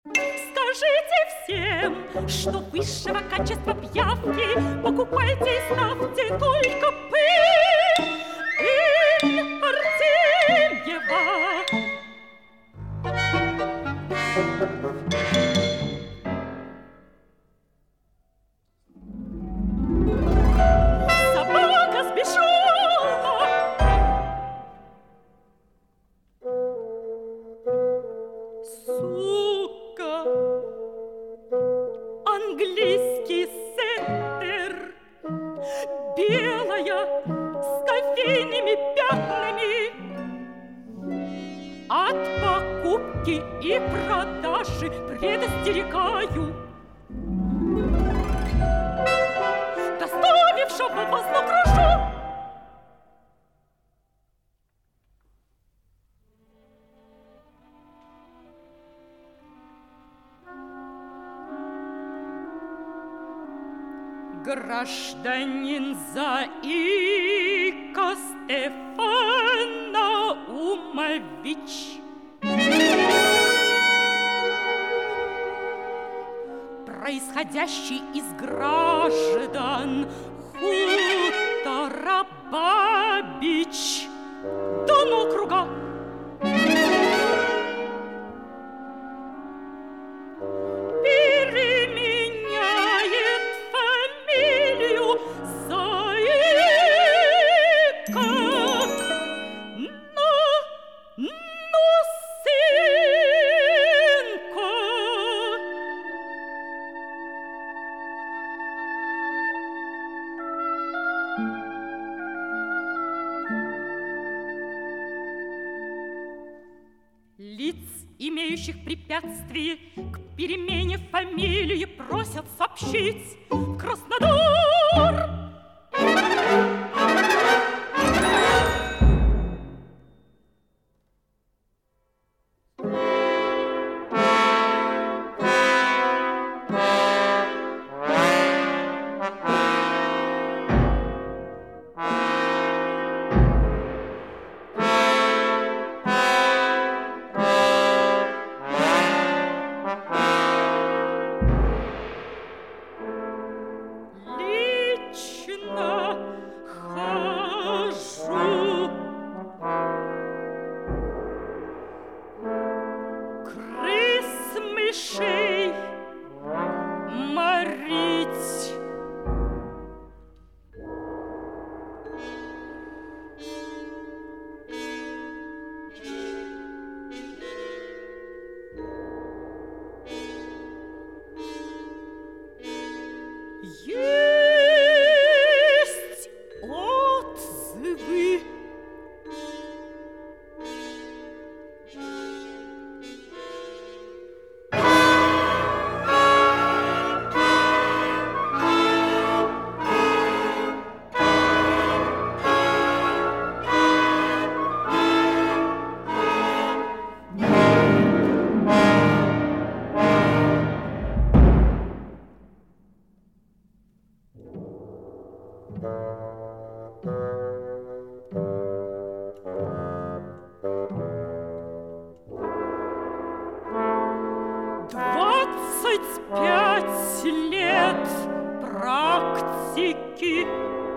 Скажите всем, что высшего качества пиявки покупайте и ставьте только пыль Артемьева. Собака сбежала. Сука. Английский сеттер. Белая, с кофейными пятнами. От покупки и продажи предостерегаю. Доставившего вас накрушу. Гражданин Заика Стефан Наумович. Происходящий из граждан хутора Бабич Донокруга. Переменяет фамилию Заика на Носенко. Лиц, имеющих препятствие к перемене фамилии, просят сообщить в Краснодар. Крыс-мышей морить. Есть отзывы. Двадцать 5 лет практики.